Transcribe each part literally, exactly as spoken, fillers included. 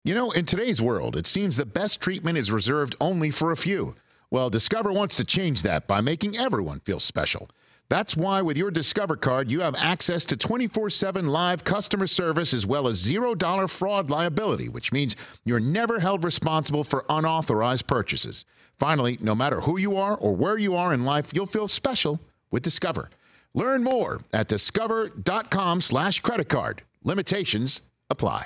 You know, in today's world, it seems the best treatment is reserved only for a few. Well, Discover wants to change that by making everyone feel special. That's why with your Discover card, you have access to twenty-four seven live customer service as well as zero dollar fraud liability, which means you're never held responsible for unauthorized purchases. Finally, no matter who you are or where you are in life, you'll feel special with Discover. Learn more at discover.com slash credit card. Limitations apply.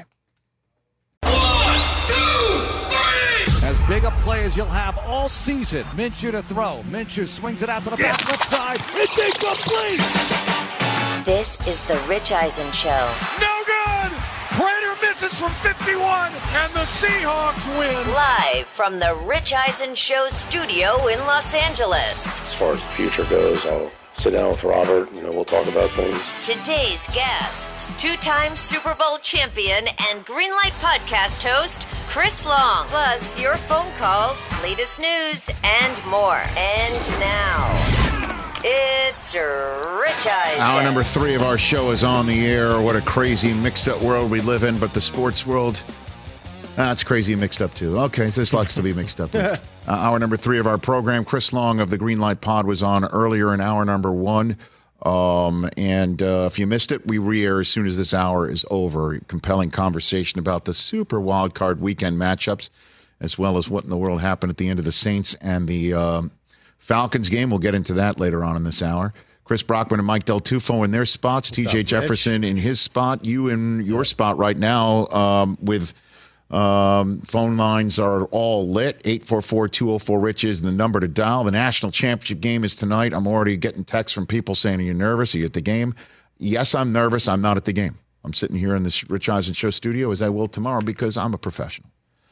One, two, three! As big a play as you'll have all season. Minshew to throw. Minshew swings it out to the yes. back left side. It's incomplete! This is the Rich Eisen Show. No good! Prater misses from fifty-one, and the Seahawks win. Live from the Rich Eisen Show studio in Los Angeles. As far as the future goes, I'll sit down with Robert, you know, we'll talk about things. Today's guests, two-time Super Bowl champion and Greenlight podcast host, Chris Long. Plus, your phone calls, latest news, and more. And now, it's Rich Eisen. Hour number three of our show is on the air. What a crazy, mixed-up world we live in, but the sports world, that's ah, crazy mixed up, too. Okay, so there's lots to be mixed up with. Uh, hour number three of our program. Chris Long of the Greenlight Pod was on earlier in hour number one. Um, and uh, if you missed it, we re-air as soon as this hour is over. Compelling conversation about the super wild card weekend matchups, as well as what in the world happened at the end of the Saints and the um, Falcons game. We'll get into that later on in this hour. Chris Brockman and Mike Del Tufo in their spots. What's T J up, Jefferson Rich? In his spot. You in your yeah. spot right now um, with... Um, phone lines are all lit. eight four four, two oh four, RICH is the number to dial. The national championship game is tonight. I'm already getting texts from people saying, are you nervous? Are you at the game? Yes, I'm nervous. I'm not at the game. I'm sitting here in this Rich Eisen Show studio as I will tomorrow because I'm a professional.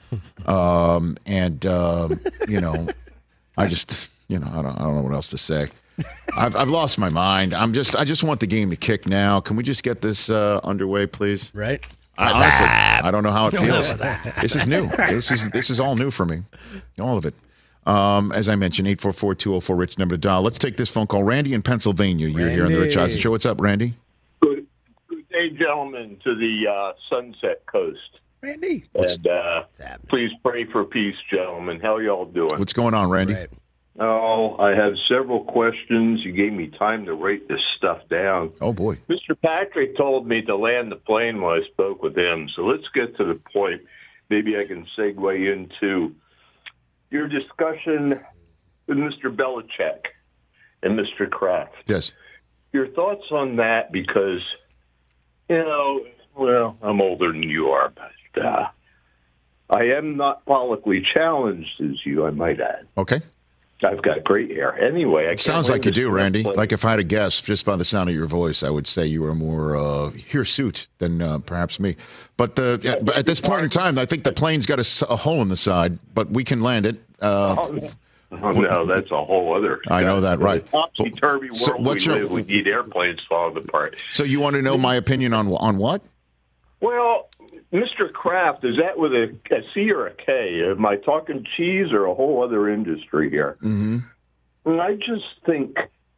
um, and, um, you know, I just, you know, I don't, I don't know what else to say. I've, I've lost my mind. I'm just, I just want the game to kick now. Can we just get this uh, underway, please? Right. I, honestly, I don't know how it feels. This is new. This is this is all new for me. All of it. Um, as I mentioned, eight four four, two oh four, RICH number to dial. Let's take this phone call. Randy in Pennsylvania. You're Randy. Here on the Rich Eisen Show. What's up, Randy? Good, good day, gentlemen, to the uh, Sunset Coast. Randy. And uh, please pray for peace, gentlemen. How y'all doing? What's going on, Randy? Right. Oh, I have several questions. You gave me time to write this stuff down. Oh, boy. Mister Patrick told me to land the plane when I spoke with him. So let's get to the point. Maybe I can segue into your discussion with Mister Belichick and Mister Kraft. Yes. Your thoughts on that, because, you know, well, I'm older than you are, but uh, I am not follically challenged as you, I might add. Okay. I've got great hair. Anyway, I it sounds like you do, Randy. Like if I had a guess, just by the sound of your voice, I would say you were more uh, hirsute than uh, perhaps me. But the yeah, but at this point in time, I think the plane's got a, a hole in the side, but we can land it. Uh, oh, no. oh, no, that's a whole other. I know that, right? Topsy-turvy world so what's we your, live. We need airplanes falling apart. So you want to know my opinion on on what? Well, Mister Kraft, is that with a, a C or a K? Am I talking cheese or a whole other industry here? Mm-hmm. And I just think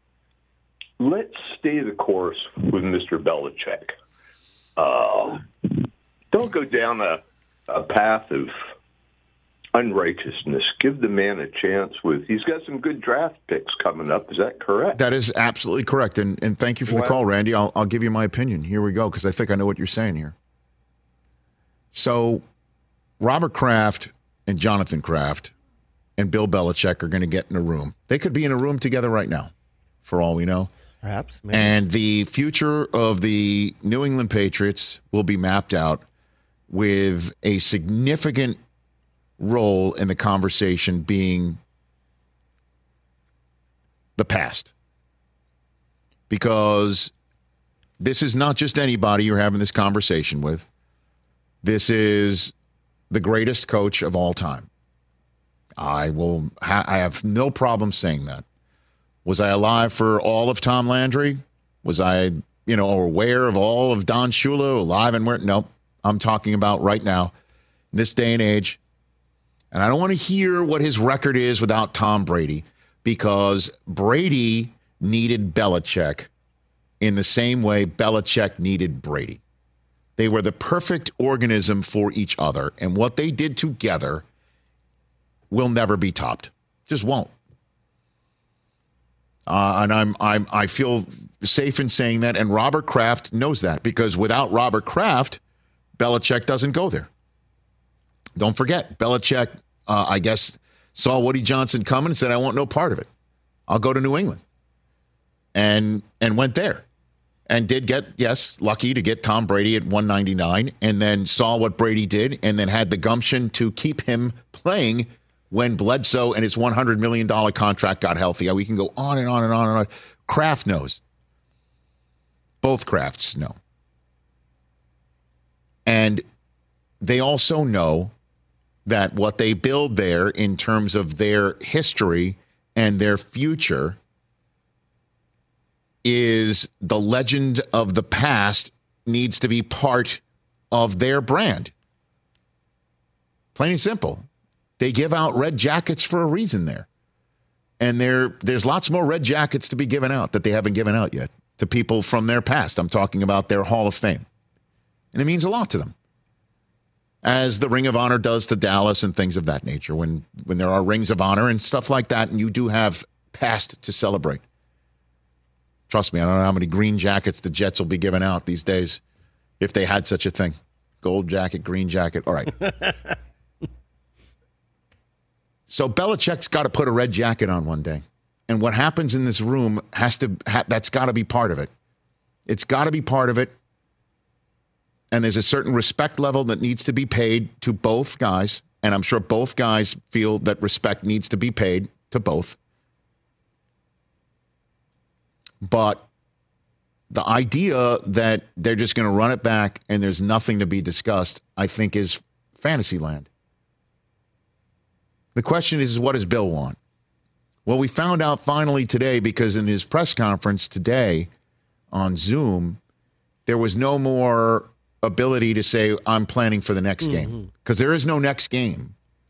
let's stay the course with Mister Belichick. Uh, don't go down a, a path of unrighteousness. Give the man a chance with, he's got some good draft picks coming up. Is that correct? That is absolutely correct. And, and thank you for the well, call, Randy. I'll, I'll give you my opinion. Here we go, because I think I know what you're saying here. So Robert Kraft and Jonathan Kraft and Bill Belichick are going to get in a room. They could be in a room together right now, for all we know. Perhaps. Maybe. And the future of the New England Patriots will be mapped out with a significant role in the conversation being the past. Because this is not just anybody you're having this conversation with. This is the greatest coach of all time. I will. Ha- I have no problem saying that. Was I alive for all of Tom Landry? Was I, you know, aware of all of Don Shula, alive and where? Nope. I'm talking about right now, this day and age. And I don't want to hear what his record is without Tom Brady, because Brady needed Belichick in the same way Belichick needed Brady. They were the perfect organism for each other, and what they did together will never be topped. Just won't. Uh, and I'm I'm I feel safe in saying that, and Robert Kraft knows that, because without Robert Kraft, Belichick doesn't go there. Don't forget, Belichick, uh, I guess, saw Woody Johnson coming and said, I want no part of it. I'll go to New England. And and went there. And did get, yes, lucky to get Tom Brady at one ninety-nine, and then saw what Brady did, and then had the gumption to keep him playing when Bledsoe and his one hundred million dollars contract got healthy. We can go on and on and on and on. Kraft knows. Both Krafts know. And they also know that what they build there in terms of their history and their future is the legend of the past needs to be part of their brand. Plain and simple. They give out red jackets for a reason there. And there, there's lots more red jackets to be given out that they haven't given out yet to people from their past. I'm talking about their Hall of Fame. And it means a lot to them. As the Ring of Honor does to Dallas and things of that nature, when, when there are rings of honor and stuff like that, and you do have past to celebrate. Trust me, I don't know how many green jackets the Jets will be giving out these days if they had such a thing. Gold jacket, green jacket. All right. So Belichick's got to put a red jacket on one day. And what happens in this room has to, ha- that's got to be part of it. It's got to be part of it. And there's a certain respect level that needs to be paid to both guys. And I'm sure both guys feel that respect needs to be paid to both. But the idea that they're just going to run it back and there's nothing to be discussed, I think, is fantasy land. The question is, what does Bill want? Well, we found out finally today, because in his press conference today on Zoom, there was no more ability to say, I'm planning for the next mm-hmm. game, because there is no next game.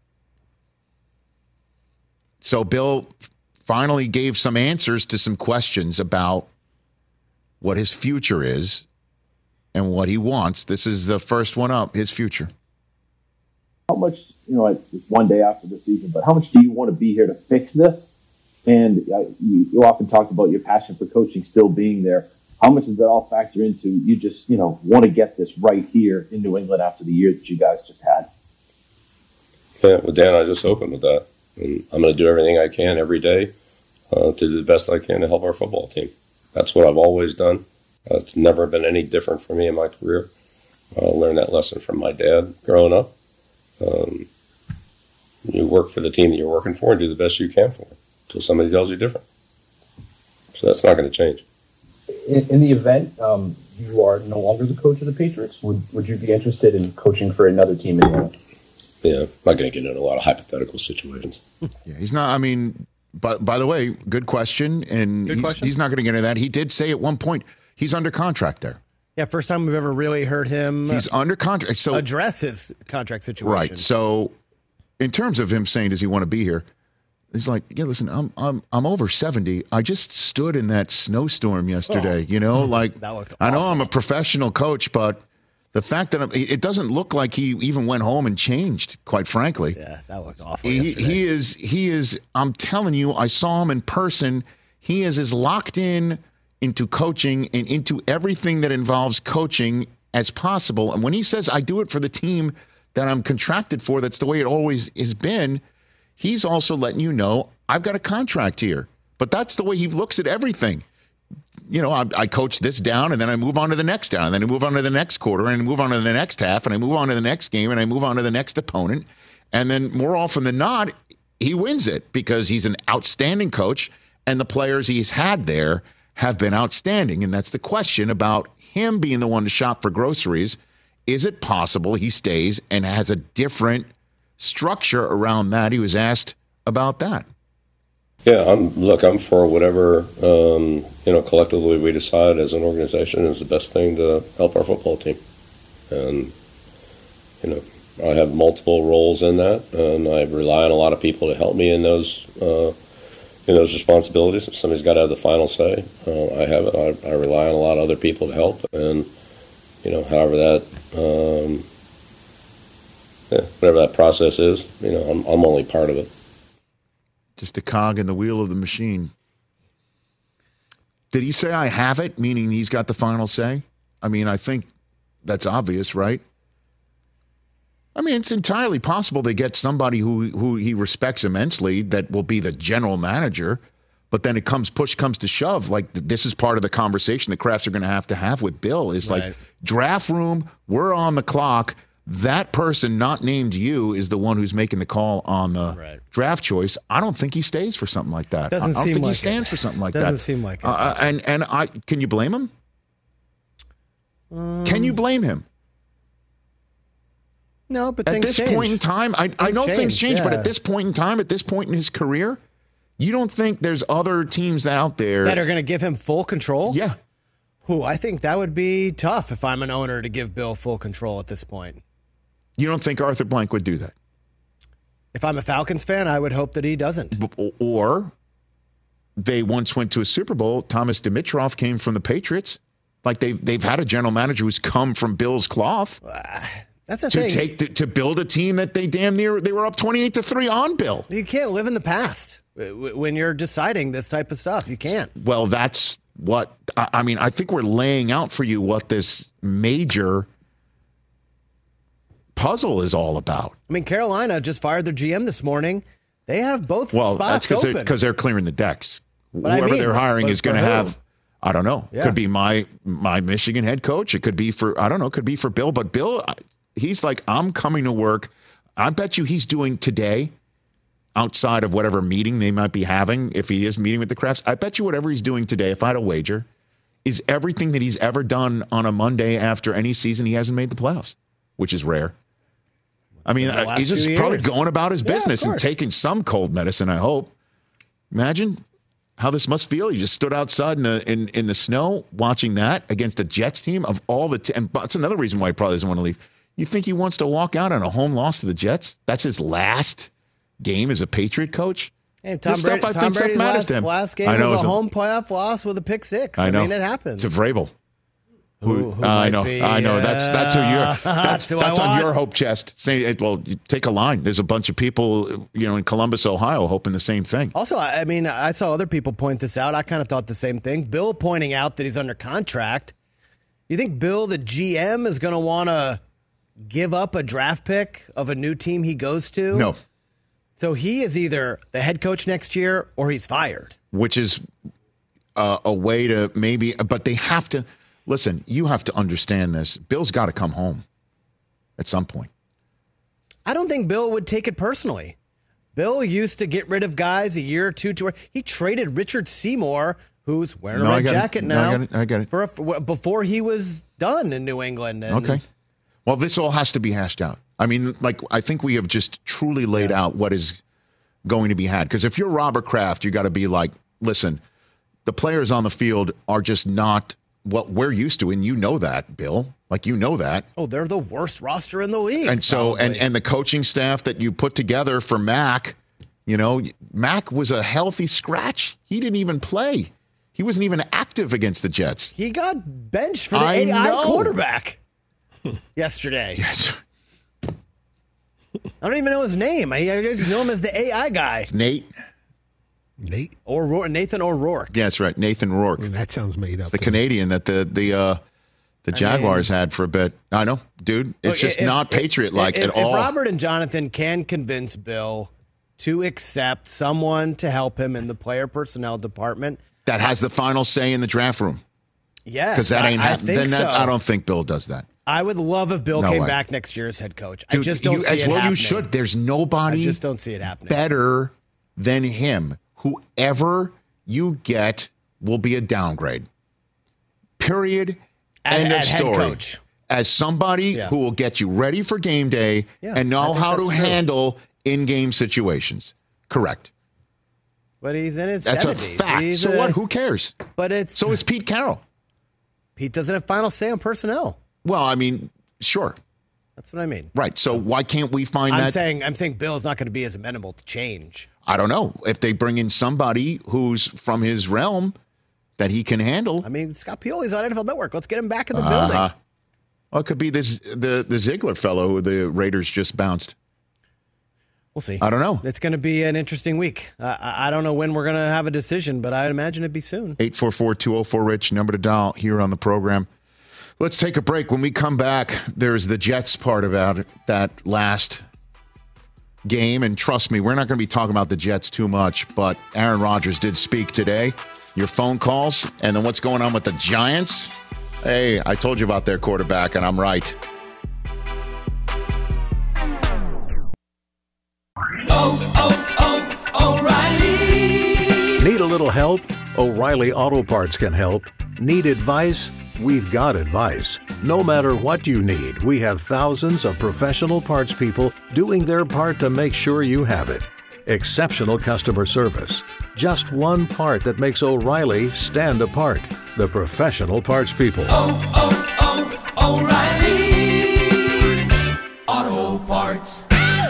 So Bill finally gave some answers to some questions about what his future is and what he wants. This is the first one up, his future. How much, you know, it's one day after the season, but how much do you want to be here to fix this? And uh, you, you often talked about your passion for coaching still being there. How much does that all factor into you just, you know, want to get this right here in New England after the year that you guys just had? Yeah, well, Dan, I just opened with that. And I'm going to do everything I can every day uh, to do the best I can to help our football team. That's what I've always done. Uh, it's never been any different for me in my career. I uh, learned that lesson from my dad growing up. Um, you work for the team that you're working for and do the best you can for it until somebody tells you different. So that's not going to change. In, in the event um, you are no longer the coach of the Patriots, would would you be interested in coaching for another team in England? Yeah, I'm not going to get into a lot of hypothetical situations. Yeah, he's not, I mean, but by the way, good question. And good he's, question. he's not going to get into that. He did say at one point he's under contract there. Yeah, first time we've ever really heard him He's under contract. So address his contract situation. Right. So in terms of him saying, does he want to be here? He's like, yeah, listen, I'm I'm I'm over seventy. I just stood in that snowstorm yesterday. Oh. You know, like that looked I know awful. I'm a professional coach, but the fact that I'm, it doesn't look like he even went home and changed, quite frankly. Yeah, that looked awful. He, he is, he is, I'm telling you, I saw him in person. He is as locked in into coaching and into everything that involves coaching as possible. And when he says, I do it for the team that I'm contracted for, that's the way it always has been. He's also letting you know, I've got a contract here. But that's the way he looks at everything. You know, I, I coach this down, and then I move on to the next down, and then I move on to the next quarter, and I move on to the next half, and I move on to the next game, and I move on to the next opponent. And then more often than not, he wins it because he's an outstanding coach, and the players he's had there have been outstanding. And that's the question about him being the one to shop for groceries. Is it possible he stays and has a different structure around that? He was asked about that. Yeah, I'm. Look, I'm for whatever um, you know collectively we decide as an organization is the best thing to help our football team, and you know I have multiple roles in that, and I rely on a lot of people to help me in those uh, in those responsibilities. If somebody's got to have the final say, uh, I have it. I, I rely on a lot of other people to help, and you know, however that, um, yeah, whatever that process is, you know, I'm, I'm only part of it. Just a cog in the wheel of the machine. Did he say I have it, meaning he's got the final say? I mean, I think that's obvious, right? I mean, it's entirely possible they get somebody who who he respects immensely that will be the general manager, but then it comes, push comes to shove. Like, this is part of the conversation the Crafts are going to have to have with Bill is Right. like, draft room, we're on the clock. That person not named you is the one who's making the call on the Right. draft choice. I don't think he stays for something like that. Doesn't I don't seem think like he stands it. for something like that. Doesn't seem like it. Uh, and and I can you blame him? Um, Can you blame him? No, but At things this change. point in time, I, I Things know things change, change, but yeah. at this point in time, at this point in his career, you don't think there's other teams out there that are going to give him full control? Yeah. Who I think that would be tough if I'm an owner to give Bill full control at this point. You don't think Arthur Blank would do that? If I'm a Falcons fan, I would hope that he doesn't. B- Or they once went to a Super Bowl. Thomas Dimitroff came from the Patriots. Like they've they've had a general manager who's come from Bill's cloth That's the to thing. take the, to build a team that they damn near they were up twenty-eight to three on Bill. You can't live in the past when you're deciding this type of stuff. You can't. Well, that's what I, I mean. I think we're laying out for you what this major puzzle is all about. I mean, Carolina just fired their G M this morning. They have both Well, that's spots because open. they're, 'cause they're clearing the decks. But I Whoever mean, they're hiring but is going to for who? have, I don't know. Yeah. Could be my my Michigan head coach. It could be for, I don't know, could be for Bill. But Bill, he's like, I'm coming to work. I bet you he's doing today, outside of whatever meeting they might be having, if he is meeting with the Crafts, I bet you whatever he's doing today, if I had a wager, is everything that he's ever done on a Monday after any season he hasn't made the playoffs, which is rare. I mean, In the last he's just few probably years. going about his Yeah, of business and course. taking some cold medicine, I hope. Imagine how this must feel. You just stood outside in the, in, in the snow watching that against a Jets team of all the t- – and that's another reason why he probably doesn't want to leave. You think he wants to walk out on a home loss to the Jets? That's his last game as a Patriot coach? Hey, Tom, This Brady, stuff I Tom think stuff Brady's matters last, to him. last game I know, was it's a a- home playoff loss with a pick six. I, I know. mean, it happens. To Vrabel. Who, who I might know, be, I know. That's that's who you're. uh, That's, who I that's on want. your hope chest. Say, it- well, you take a line. There's a bunch of people, you know, in Columbus, Ohio, hoping the same thing. Also, I I mean, I saw other people point this out. I kind of thought the same thing. Bill pointing out that he's under contract. You think Bill, the G M, is going to want to give up a draft pick of a new team he goes to? No, So he is either the head coach next year or he's fired. which is uh, a way to maybe, but they have to listen. You have to understand this. Bill's got to come home at some point. I don't think Bill would take it personally. Bill used to get rid of guys a year or two to where he traded Richard Seymour, who's wearing No, a I red got it. jacket No, now. I got it. I got it. For a, for- before he was done in New England. And Okay. Well, this all has to be hashed out. I mean, like, I think we have just truly laid out what is going to be had. Because if you're Robert Kraft, you got to be like, listen, the players on the field are just not what we're used to. And you know that, Bill. Like, you know that. Oh, they're the worst roster in the league. And so, and, probably. and the coaching staff that you put together for Mac, you know, Mac was a healthy scratch. He didn't even play. He wasn't even active against the Jets. he got benched for the I A I know. quarterback yesterday. Yes. I don't even know his name. I, I just know him as the A I guy. Nate. Nate? Or Rour- Nathan O'Rourke. Yeah, that's right. Nathan Rourke. I mean, that sounds made up. The to me. Canadian that the the uh, the Jaguars had for a bit. I know, dude. It's Look, just if- not if- Patriot like if, at all. If Robert and Jonathan can convince Bill to accept someone to help him in the player personnel department, that has the final say in the draft room, yes, because that ain't I, I happening. think Then that, so. I don't think Bill does that. I would love if Bill No came way. back next year as head coach. I Dude, just don't you, see as it well. happening. You should. There's nobody I just don't see it happening. better than him. Whoever you get will be a downgrade. Period. At- End at of head story. coach. As somebody Yeah. who will get you ready for game day Yeah, and I know think how to that's true. handle in-game situations. Correct. But he's in his That's seventies. a fact. He's So a- what? Who cares? But it's So is Pete Carroll. Pete doesn't have final say on personnel. Well, I mean, sure. That's what I mean. Right. So why can't we find I'm that? saying I'm saying Bill's not going to be as amenable to change. I don't know. If they bring in somebody who's from his realm that he can handle. I mean, Scott Pioli's on N F L Network. Let's get him back in the Uh-huh. building. Well, it could be this the the Ziegler fellow who the Raiders just bounced. We'll see. I don't know. It's going to be an interesting week. I, I don't know when we're going to have a decision, but I'd imagine it'd be soon. eight four four, two oh four, RICH, number to dial here on the program. Let's take a break. When we come back, there's the Jets part about it, that last game. And trust me, we're not going to be talking about the Jets too much, but Aaron Rodgers did speak today. Your phone calls, and then what's going on with the Giants? Hey, I told you about their quarterback, and I'm right. Oh, oh, oh, O'Reilly. Need a little help? O'Reilly Auto Parts can help. Need advice? We've got advice. No matter what you need, we have thousands of professional parts people doing their part to make sure you have it. Exceptional customer service. Just one part that makes O'Reilly stand apart. The professional parts people. Oh, oh, oh, O'Reilly Auto Parts.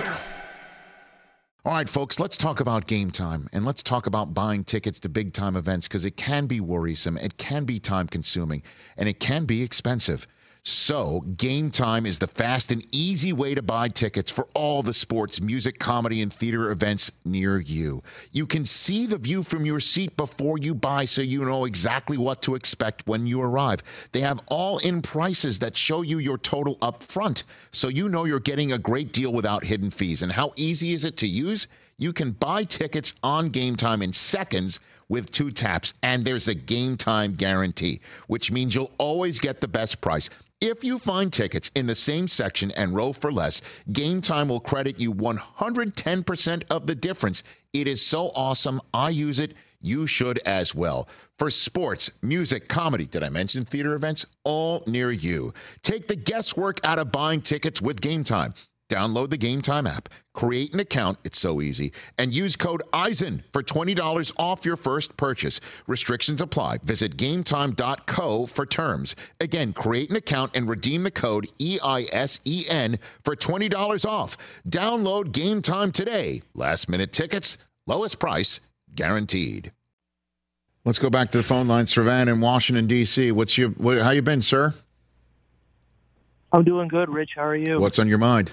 All right, folks, let's talk about Game Time, and let's talk about buying tickets to big-time events because it can be worrisome, it can be time-consuming, and it can be expensive. So Game Time is the fast and easy way to buy tickets for all the sports, music, comedy, and theater events near you. You can see the view from your seat before you buy so you know exactly what to expect when you arrive. They have all-in prices that show you your total up front, so you know you're getting a great deal without hidden fees. And how easy is it to use? You can buy tickets on Game Time in seconds with two taps, and there's a Game Time guarantee, which means you'll always get the best price. If you find tickets in the same section and row for less, Game Time will credit you one hundred ten percent of the difference. It is so awesome. I use it. You should as well. For sports, music, comedy, did I mention theater events? All near you. Take the guesswork out of buying tickets with Game Time. Download the Game Time app, create an account, it's so easy, and use code EISEN for twenty dollars off your first purchase. Restrictions apply. Visit gametime dot co for terms. Again, create an account and redeem the code E I S E N for twenty dollars off. Download Game Time today. Last minute tickets, lowest price, guaranteed. Let's go back to the phone lines. Sravan in Washington, D C What's your, what, how you been, sir? I'm doing good, Rich. How are you? What's on your mind?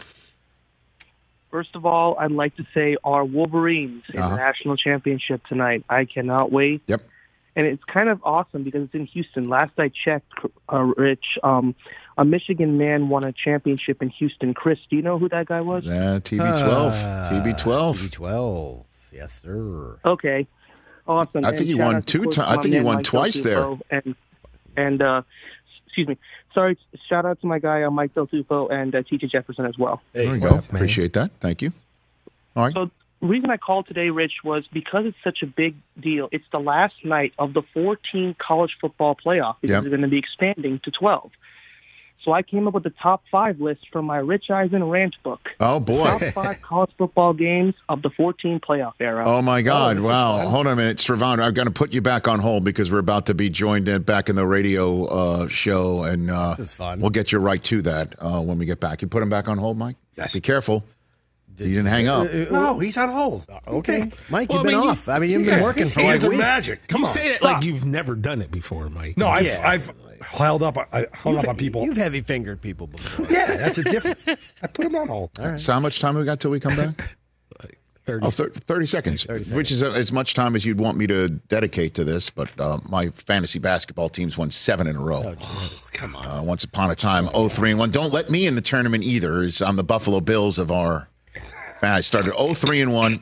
First of all, I'd like to say our Wolverines in Uh-huh. the national championship tonight. I cannot wait. Yep. And it's kind of awesome because it's in Houston. Last I checked, uh, Rich, um, a Michigan man won a championship in Houston. Chris, do you know who that guy was? Uh, T B twelve. Uh, T B twelve. T B twelve. Yes, sir. Okay. Awesome. I think And he shout won out to two course ti- I my think he man, won Mike twice Del there. Tufo. And, and uh, excuse me. Sorry, shout out to my guy, uh, Mike Del Tufo, and uh, T J Jefferson as well. There you go. Appreciate that. Thank you. All right. So the reason I called today, Rich, was because it's such a big deal. It's the last night of the fourteen college football playoff because Yep. they're going to be expanding to twelve. So I came up with the top five list from my Rich Eisen rant book. Oh, boy. Top five college football games of the fourteen playoff era. Oh, my God. this is Wow. fun. Hold on a minute. Sravan, I'm going to put you back on hold because we're about to be joined in, back in the radio uh, show. And uh, This is fun. We'll get you right to that uh, when we get back. You put him back on hold, Mike? Yes. Be careful. you didn't hang up. No, he's on hold. Okay. Mike, Well, you've been I mean, off. you- I mean, you've you been guys- working his for like hands are weeks. magic. Come You on. say it It's like like- you've never done it before, Mike. No, I've, Yeah. I've held up, I held You've, up on people. you've heavy fingered people before. Yeah, that's a different. I put him on hold. All right. So how much time we got till we come back? thirty. Oh, thir- thirty seconds, thirty seconds. which is uh as much time as you'd want me to dedicate to this. But uh, my fantasy basketball teams won seven in a row. Oh, Jesus. Come on. Uh, once upon a time, oh three and one. Don't let me in the tournament either. As I'm the Buffalo Bills of our. I started oh three and one.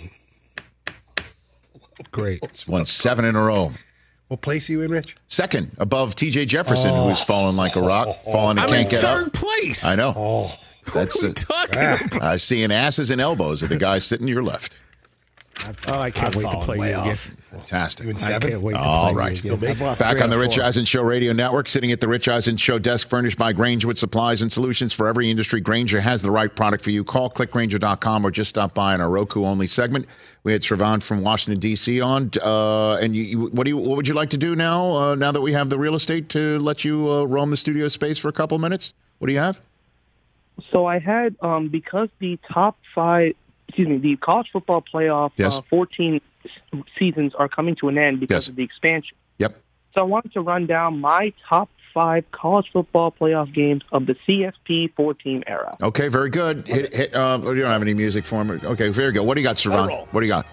Great. Won seven in a row. What place are you in, Rich? Second, above T J Jefferson, who's fallen like a rock, falling and I'm can't in get third up. place. I know. Oh, That's what are we it. talking about? I seeing asses and elbows of the guy sitting to your left. Oh, I can't I've wait to fallen play way you again. off. Fantastic. You in seven? I can't wait to All play right. you again. I've lost Back three on the out of Rich four. Eisen Show radio network, sitting at the Rich Eisen Show desk, furnished by Granger with supplies and solutions for every industry. Granger has the right product for you. Call click granger dot com or just stop by in our Roku-only segment. We had Sravan from Washington, D C on. Uh, and you, you, what, do you, what would you like to do now, uh, now that we have the real estate to let you uh, roam the studio space for a couple minutes? What do you have? So I had, um, because the top five, excuse me, the college football playoff Yes. uh, fourteen seasons are coming to an end because Yes. of the expansion. Yep. So I wanted to run down my top five college football playoff games of the C F P four-team era. Okay, very good. Hit, hit, uh, you don't have any music for me. Okay, very good. What do you got, Servan? What do you got?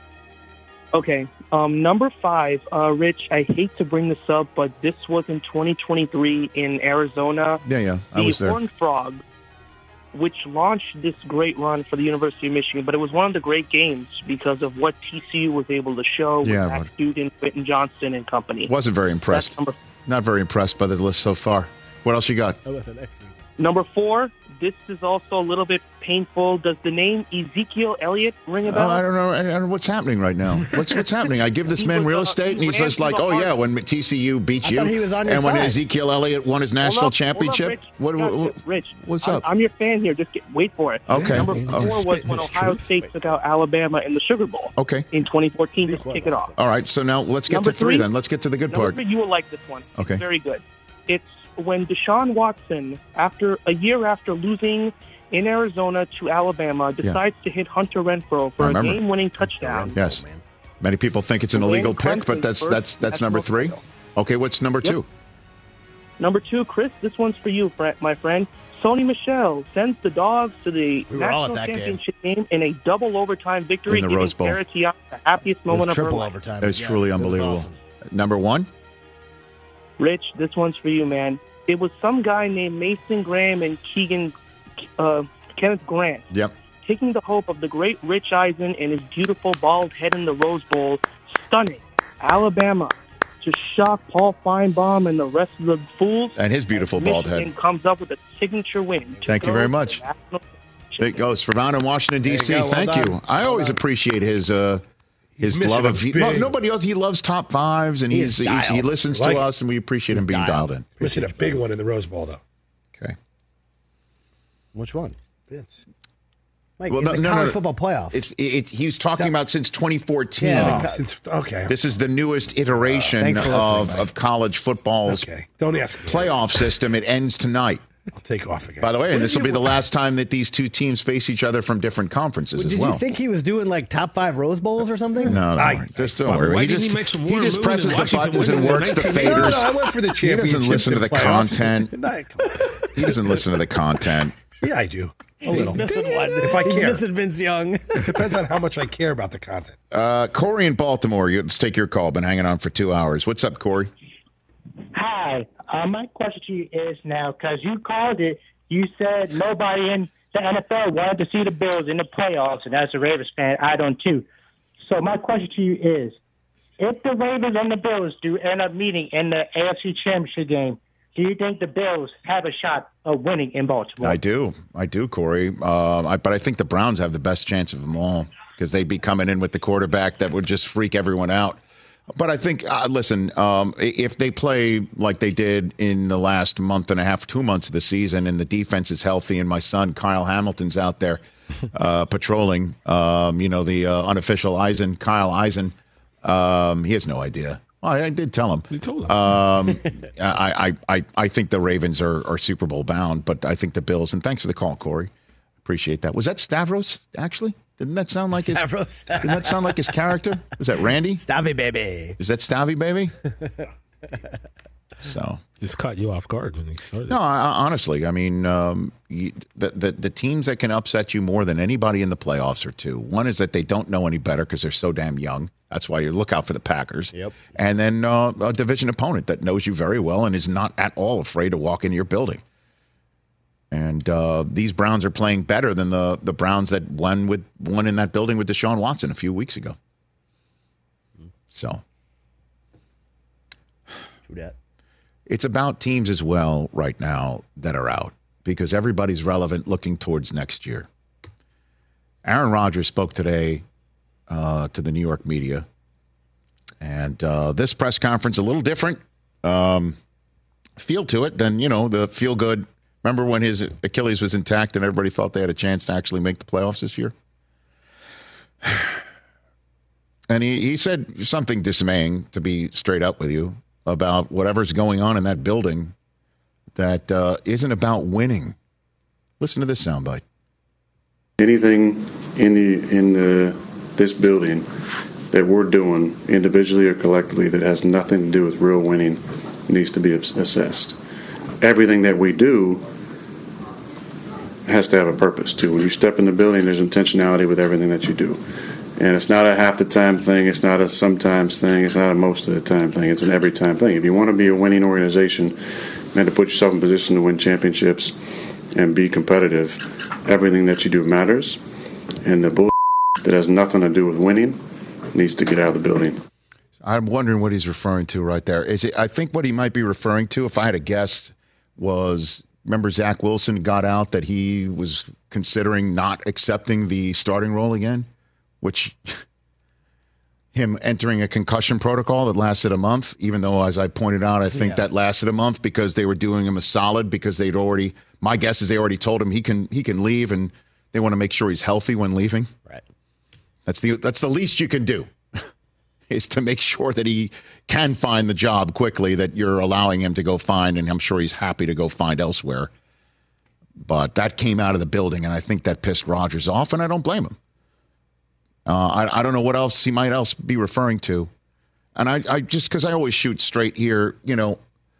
Okay, um, number five, uh, Rich, I hate to bring this up, but this was in twenty twenty-three in Arizona. Yeah, yeah, I the was there. Horned Frog, which launched this great run for the University of Michigan, but it was one of the great games because of what T C U was able to show with Yeah, Zach but- Student, Quentin Johnston, and company. Wasn't very impressed. That's number, Not very impressed by the list so far. What else you got? How about the next one? number four, this is also a little bit painful. Does the name Ezekiel Elliott ring a Oh, bell? I don't know. I don't know what's happening right now. What's what's happening? I give this He man was, real uh, estate, and he he's ran just through like, the "Oh heart- yeah, when T C U beat I you, thought he was on your and when side. Ezekiel Elliott won his Hold national up, championship." hold up, Rich. What, Gotcha, what- Rich, what's I'm, up? I'm your fan here. Just get, wait for it. Okay. Number Yeah, four he's was spitting when his Ohio truth. State took out Alabama in the Sugar Bowl Okay. in twenty fourteen. Just kick it off. All right. So now let's get Number to three three? then. Let's get to the good Number part. three, you will like this one. Okay. It's very good. It's when Deshaun Watson, after a year after losing in Arizona to Alabama, decides to hit Hunter Renfrow I for a remember. game-winning touchdown. Yes. Many people think it's an To win illegal pick, but Clemson's that's first that's that's number national three. title. Okay. What's number Yep. two? Number two, Chris, this one's for you, fri- my friend. Sony Michel sends the Dogs to the We were all national at that game. championship game. in a double overtime victory, In the giving Rose Bowl. Sarah Tiana the happiest It moment was of her triple life. overtime. It was yes, truly it was unbelievable. awesome. Number one. Rich, this one's for you, man. It was some guy named Mason Graham and Keegan uh, Kenneth Grant Yep. taking the hope of the great Rich Eisen and his beautiful bald head in the Rose Bowl, stunning Alabama to shock Paul Feinbaum and the rest of the fools. And his beautiful bald Michigan head. comes up with a signature win. to Thank you go very to much. the national There it goes. Fervon in Washington, D C. There you go. Well Thank done. you. I Well always done. appreciate his uh, his He's love missing of a no, big- nobody else. He loves top fives, and He he's, is he's he dialed. listens Like to it. us, and we appreciate He's him being dialed. dialed in. Missing a big one in the Rose Bowl, though. Okay. Which one? Vince. Like Well, in no, the no, college no. football playoff. It's it, it, he was talking about since twenty fourteen. Yeah, Oh, the co- since, okay. This is the newest iteration Thanks for of, listening, of college football's okay. Don't ask me. playoff system. It ends tonight. I'll take off again. By the way, and What this did will be you- the last time that these two teams face each other from different conferences Did as well. you think he was doing like top five Rose Bowls or something? No, no, I- just don't Why- worry. why he didn't just, he make some he Warren just Moon presses in the Washington buttons and winning in works the nineteen- faders. No, no, I went for the He championships doesn't listen to and the playoffs. content. No, come on. He doesn't listen to the content. Yeah, I do. A He's little. missing one. If I He's care. missing Vince Young. Depends on how much I care about the content. Uh, Corey in Baltimore, you- let's take your call. Been hanging on for two hours. What's up, Corey? Hi. Uh, my question to you is now, because you called it, you said nobody in the N F L wanted to see the Bills in the playoffs, and as a Ravens fan, I don't too. So my question to you is, if the Ravens and the Bills do end up meeting in the A F C Championship game, do you think the Bills have a shot of winning in Baltimore? I do. I do, Corey. Um, I, but I think the Browns have the best chance of them all because they'd be coming in with the quarterback that would just freak everyone out. But I think, uh, listen, um, i- if they play like they did in the last month and a half, two months of the season, and the defense is healthy, and my son Kyle Hamilton's out there uh, patrolling, um, you know, the uh, unofficial Eisen, Kyle Eisen, um, he has no idea. Well, I, I did tell him. You told him. Um, I, I, I, I think the Ravens are, are Super Bowl bound, but I think the Bills. And thanks for the call, Corey. Appreciate that. Was that Stavros? Actually, didn't that sound like his? Stavros. Didn't that sound like his character? Was that Randy? Stavy baby. Is that Stavy baby? So Just caught you off guard when he started. no, I, I- honestly, I mean, um, you, the, the the teams that can upset you more than anybody in the playoffs are two. One is that they don't know any better because they're so damn young. That's why you look out for the Packers. Yep. And then uh, a division opponent that knows you very well and is not at all afraid to walk into your building. And uh, these Browns are playing better than the the Browns that won with won in that building with Deshaun Watson a few weeks ago. So Who dat? it's about teams as well right now that are out because everybody's relevant looking towards next year. Aaron Rodgers spoke today uh, to the New York media, and uh, this press conference a little different um, feel to it than, you know, the feel good. Remember when his Achilles was intact and everybody thought they had a chance to actually make the playoffs this year? And he, he said something dismaying, to be straight up with you, about whatever's going on in that building that uh, isn't about winning. Listen to this soundbite. Anything in the in the this building that we're doing individually or collectively that has nothing to do with real winning needs to be assessed. Everything that we do has to have a purpose too. When you step in the building, there's intentionality with everything that you do. And it's not a half the time thing, it's not a sometimes thing, it's not a most of the time thing, it's an every time thing. If you want to be a winning organization, you have to put yourself in position to win championships and be competitive. Everything that you do matters, and the bull that has nothing to do with winning needs to get out of the building. I'm wondering what he's referring to right there. Is it? I think what he might be referring to, if I had a guess, was remember Zach Wilson got out that he was considering not accepting the starting role again, which him entering a concussion protocol that lasted a month, even though, as I pointed out, I think yeah. that lasted a month because they were doing him a solid because they'd already, my guess is they already told him he can he can leave and they want to make sure he's healthy when leaving. Right. That's the that's the least you can do. Is to make sure that he can find the job quickly that you're allowing him to go find, and I'm sure he's happy to go find elsewhere. But that came out of the building, and I think that pissed Rodgers off, and I don't blame him. Uh, I, I don't know what else he might else be referring to. And I, I just, because I always shoot straight here, you know,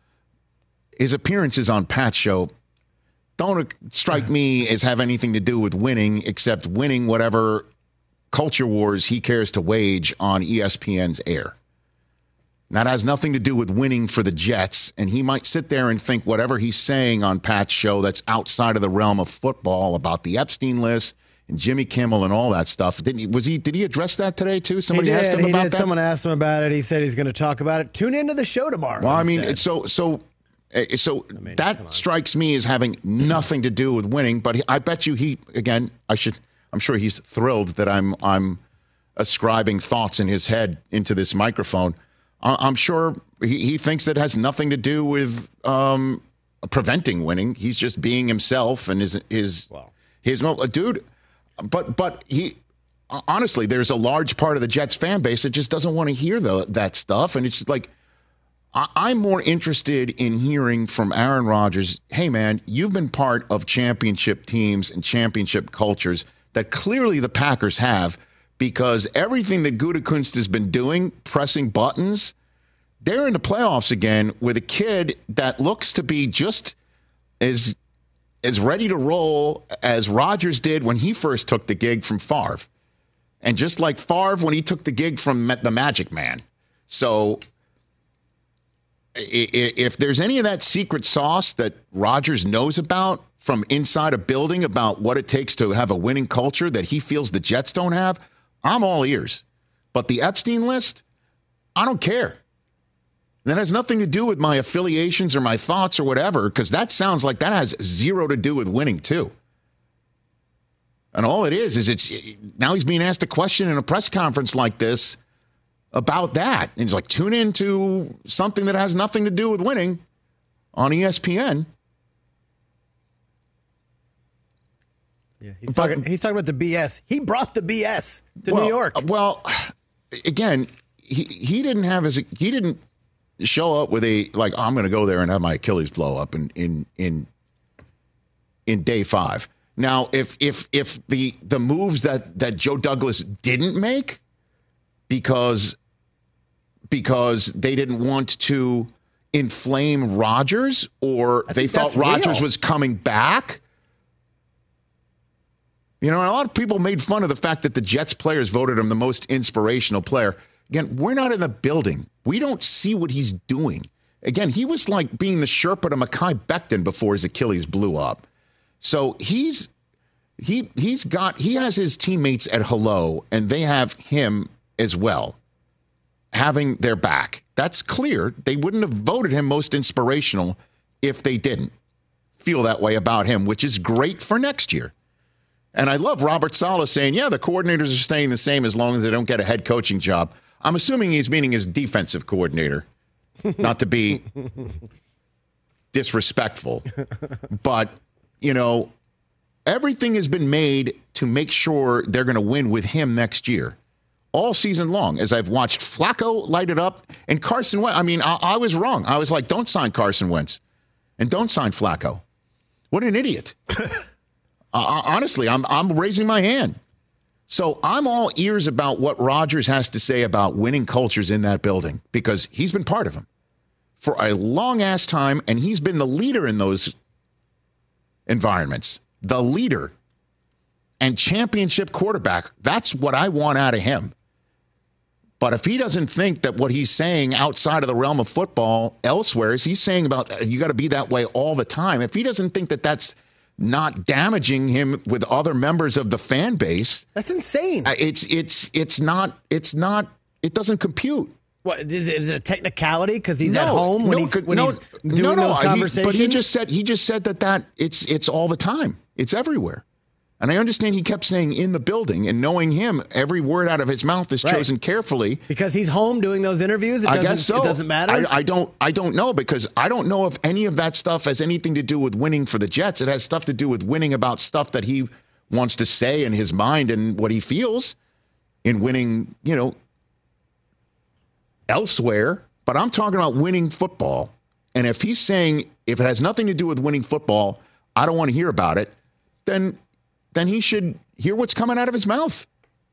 his appearances on Pat's show don't strike me as have anything to do with winning, except winning whatever culture wars he cares to wage on E S P N's air. And that has nothing to do with winning for the Jets, and he might sit there and think whatever he's saying on Pat's show that's outside of the realm of football about the Epstein list and Jimmy Kimmel and all that stuff. Didn't he, was he, did he address that today, too? Somebody he did, asked him he about did. that? Someone asked him about it. He said he's going to talk about it. Tune into the show tomorrow. Well, I mean, said. so so so I mean, that strikes me as having nothing to do with winning, but he, I bet you he, again, I should... I'm sure he's thrilled that I'm I'm ascribing thoughts in his head into this microphone. I'm sure he, he thinks that has nothing to do with um, preventing winning. He's just being himself and his his wow. his well, dude. But but he honestly, there's a large part of the Jets fan base that just doesn't want to hear the, that stuff, and it's like I, I'm more interested in hearing from Aaron Rodgers. Hey man, you've been part of championship teams and championship cultures that clearly the Packers have, because everything that Gutekunst has been doing, pressing buttons, they're in the playoffs again with a kid that looks to be just as as ready to roll as Rodgers did when he first took the gig from Favre. And just like Favre when he took the gig from the Magic Man. So if there's any of that secret sauce that Rodgers knows about from inside a building about what it takes to have a winning culture that he feels the Jets don't have, I'm all ears. But the Epstein list, I don't care. That has nothing to do with my affiliations or my thoughts or whatever, because that sounds like that has zero to do with winning too. And all it is, is it's now he's being asked a question in a press conference like this about that. And he's like, tune into something that has nothing to do with winning on E S P N. Yeah, he's talking. He's talking about the B S. He brought the B S to well, New York. Well, again, he he didn't have his he didn't show up with a like oh, I'm going to go there and have my Achilles blow up in in in in day five. Now, if if if the the moves that that Joe Douglas didn't make because because they didn't want to inflame Rodgers or they thought Rodgers was coming back. You know, a lot of people made fun of the fact that the Jets players voted him the most inspirational player. Again, we're not in the building. We don't see what he's doing. Again, he was like being the Sherpa to Mekhi Becton before his Achilles blew up. So he's he he's got he has his teammates at hello, and they have him as well, having their back. That's clear. They wouldn't have voted him most inspirational if they didn't feel that way about him, which is great for next year. And I love Robert Saleh saying, yeah, the coordinators are staying the same as long as they don't get a head coaching job. I'm assuming he's meaning his defensive coordinator, not to be disrespectful. But, you know, everything has been made to make sure they're going to win with him next year. All season long, as I've watched Flacco light it up and Carson Wentz. I mean, I, I was wrong. I was like, don't sign Carson Wentz and don't sign Flacco. What an idiot. Uh, honestly, I'm I'm raising my hand. So I'm all ears about what Rodgers has to say about winning cultures in that building because he's been part of them for a long-ass time, and he's been the leader in those environments. The leader and championship quarterback. That's what I want out of him. But if he doesn't think that what he's saying outside of the realm of football elsewhere is he's saying about you got to be that way all the time. If he doesn't think that that's not damaging him with other members of the fan base, that's insane. It's it's it's not it's not it doesn't compute. What is it? Is it a technicality because he's no, at home when no, he's when no, he's doing no, no, those conversations? He, but he just said he just said that that it's it's all the time. It's everywhere. And I understand he kept saying in the building, and knowing him, every word out of his mouth is right. chosen carefully. Because he's home doing those interviews, it doesn't, I guess so. It doesn't matter? I, I don't I don't know, because I don't know if any of that stuff has anything to do with winning for the Jets. It has stuff to do with winning about stuff that he wants to say in his mind and what he feels in winning, you know, elsewhere. But I'm talking about winning football. And if he's saying if it has nothing to do with winning football, I don't want to hear about it, then then he should hear what's coming out of his mouth.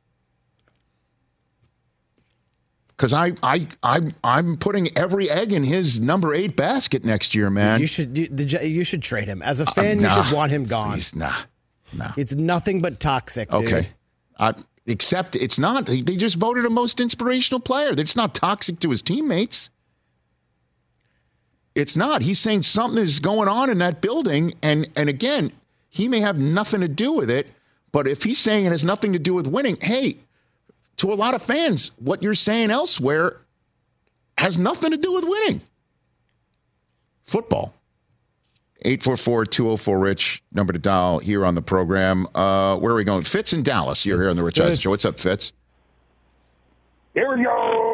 Because I, I, I, I'm putting every egg in his number eight basket next year, man. You should you, the, you should trade him. As a fan, uh, nah, you should want him gone. Please, nah, nah. It's nothing but toxic, dude. Okay. Uh, except it's not. They just voted a most inspirational player. It's not toxic to his teammates. It's not. He's saying something is going on in that building, and and again, he may have nothing to do with it, but if he's saying it has nothing to do with winning, hey, to a lot of fans, what you're saying elsewhere has nothing to do with winning. Football. eight four four, two oh four, Rich, number to dial here on the program. Uh, where are we going? Fitz in Dallas. You're here on the Rich Eisen Show. What's up, Fitz? Here we go.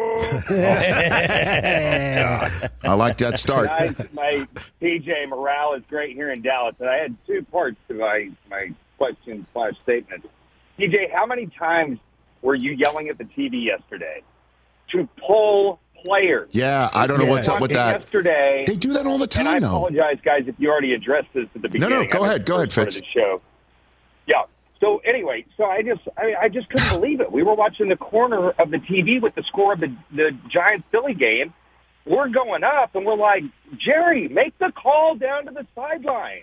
I like that start. Guys, my P J morale is great here in Dallas, and I had two parts to my my question slash statement. P J, how many times were you yelling at the T V yesterday to pull players? Yeah, I don't know Yeah. what's up with that. Yesterday, they do that all the time, and I though. apologize, guys, if you already addressed this at the No, beginning. no, go I ahead, missed go the ahead, first part Fitz. of the show. Yeah. So anyway, so I just I, mean, I just couldn't believe it. We were watching the corner of the T V with the score of the the Giants Philly game. We're going up, and we're like, Jerry, make the call down to the sideline.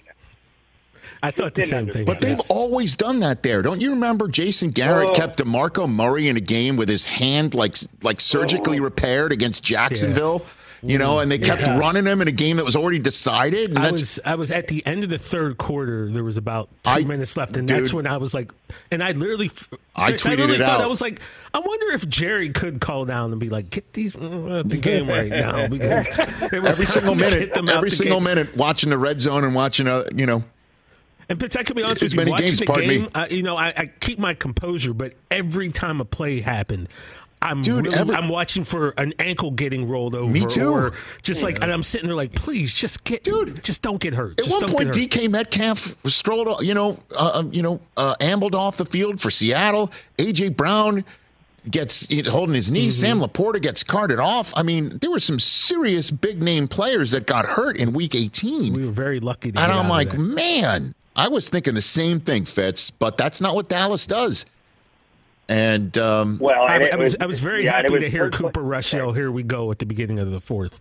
I thought the same thing. But they've always done that there. Don't you remember Jason Garrett Oh. kept DeMarco Murray in a game with his hand like like surgically Oh. repaired against Jacksonville? You know, and they kept Yeah. running him in a game that was already decided. And I that's- was I was at the end of the third quarter. There was about two I- minutes left, and dude. that's when I was like, and I literally, I Fitz, tweeted literally it thought, out. I was like, I wonder if Jerry could call down and be like, get these uh, the game right now, because it was every time single to minute, get them out every the single game. minute, watching the red zone and watching a, you know. And Fitz, I could be honest As with you, many watching games, the pardon game, me. I, you know, I, I keep my composure, but every time a play happened, I'm Dude, really, every- I'm watching for an ankle getting rolled over. Me too. Or just like, and I'm sitting there like, please, just get, dude, just don't get hurt. At Just one don't point, get hurt. D K Metcalf strolled, you know, uh, you know, uh, ambled off the field for Seattle. A J Brown gets holding his knee. Mm-hmm. Sam Laporta gets carted off. I mean, there were some serious big name players that got hurt in Week eighteen. We were very lucky to And get I'm out like, of that. man, I was thinking the same thing, Fitz, but that's not what Dallas does. And um, Well, I, and it I was was- I was very yeah, and it happy was to hear first- Cooper Rush yell, "Here we go" at the beginning of the fourth.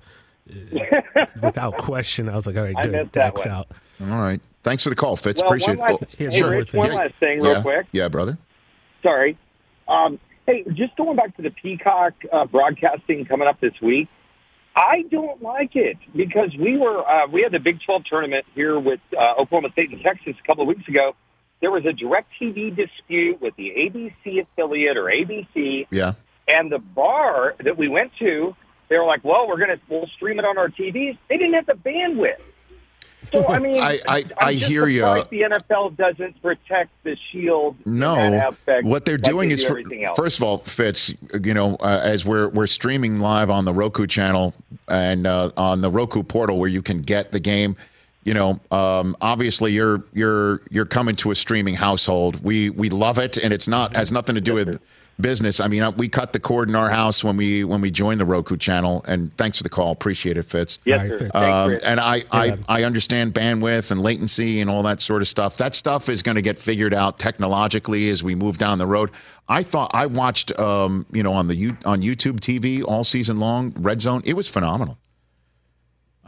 Uh, without question, I was like, "All right, I good, missed that Dak's one. out." all right, thanks for the call, Fitz. Well, Appreciate one last, it. Yeah, hey, sure. Rich, one Yeah. last thing real yeah. quick. Yeah, brother. Sorry. Um, hey, just going back to the Peacock uh, broadcasting coming up this week, I don't like it because we were uh, we had the Big twelve tournament here with uh, Oklahoma State and Texas a couple of weeks ago. There was a DirecTV dispute with the A B C affiliate or A B C, Yeah. and the bar that we went to, they were like, "Well, we're gonna we'll stream it on our T Vs." They didn't have the bandwidth. So I mean, I- I- I'm I just hear ya. surprised the N F L doesn't protect the shield. in No, that aspect what they're like doing they is, do for, everything else. first of all, Fitz, you know, uh, as we're we're streaming live on the Roku channel and uh, on the Roku portal where you can get the game. You know, um, obviously you're you're you're coming to a streaming household. We we love it, and it's not has nothing to do with business. I mean, uh, we cut the cord in our house when we when we joined the Roku channel. And thanks for the call, appreciate it, Fitz. Yes, All right, sir. Fitz. Thanks, Um, Rich. and I, I, I understand bandwidth and latency and all that sort of stuff. That stuff is going to get figured out technologically as we move down the road. I thought I watched, um, you know, on the U- on YouTube T V all season long, Red Zone. It was phenomenal.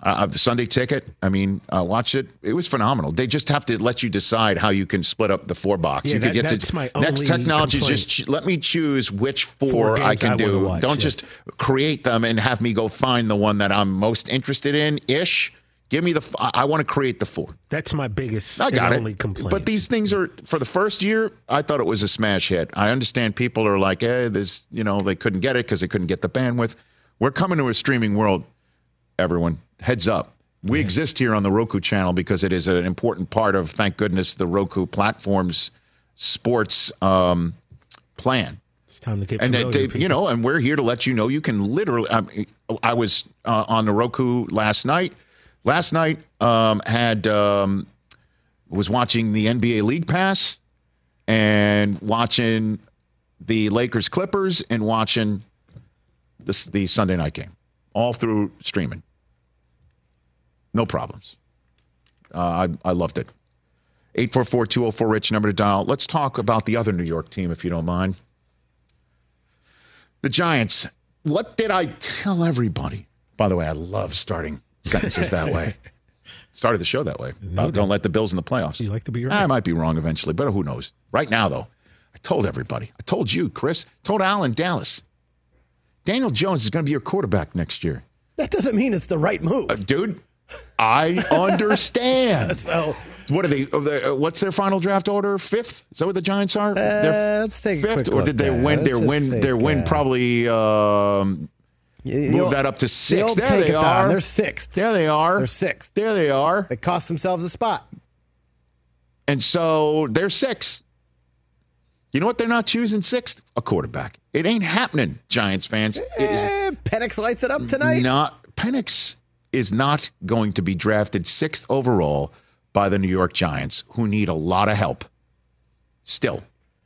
Uh, the Sunday Ticket, I mean, uh, watch it. It was phenomenal. They just have to let you decide how you can split up the four box. Yeah, you that, could get that's to my next only technology is complaint. just ch- let me choose which four, Four I games can I do. wanna watch, Don't yes. just create them and have me go find the one that I'm most interested in. Ish, give me the. F- I, I want to create the four. That's my biggest I got and it. only complaint. But these things are for the first year. I thought it was a smash hit. I understand people are like, eh, this, you know, they couldn't get it because they couldn't get the bandwidth. We're coming to a streaming world. Everyone, heads up. We Mm-hmm. exist here on the Roku channel because it is an important part of, thank goodness, the Roku platform's sports um, plan. It's time to get And familiar, that they, people. you know, and we're here to let you know you can literally. I, mean, I was uh, on the Roku last night. Last night um, had um, was watching the N B A League Pass and watching the Lakers Clippers and watching the, the Sunday night game, all through streaming. No problems. Uh, I, I loved it. eight four four, two oh four, RICH, number to dial. Let's talk about the other New York team, if you don't mind. The Giants. What did I tell everybody? By the way, I love starting sentences that way. Started the show that way. Uh, don't let the Bills in the playoffs. You like to be right. I might be wrong eventually, but who knows? Right now, though, I told everybody. I told you, Chris. told Alan, Dallas. Daniel Jones is going to be your quarterback next year. That doesn't mean it's the right move. Uh, dude, I understand. So, what are they? uh, they- uh, What's their final draft order? Fifth? Is that what the Giants are? uh, They're let's take a fifth, quick or look did they there. win? Let's Their just win. take, Their win uh, probably um, you'll- move that up to you'll six. There take they it down. are. They're sixth. There they are. They're sixth. There they are. They cost themselves a spot. And so they're sixth. You know what? They're not choosing sixth. A quarterback. It ain't happening, Giants fans. It is Eh, Penix lights it up tonight. not. Penix is not going to be drafted sixth overall by the New York Giants, who need a lot of help. Still.